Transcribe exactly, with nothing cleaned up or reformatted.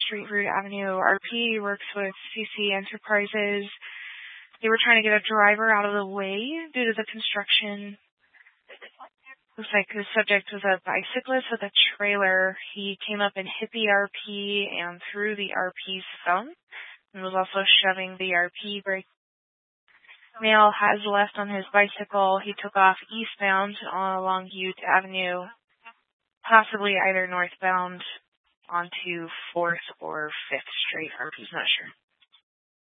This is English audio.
Street Route Avenue. R P works with C C Enterprises. They were trying to get a driver out of the way due to the construction. Looks like the subject was a bicyclist with a trailer. He came up and hit the R P and threw the R P's phone and was also shoving the R P brake. Male has left on his bicycle. He took off eastbound along Ute Avenue, possibly either northbound onto fourth or fifth Street. R P's not sure.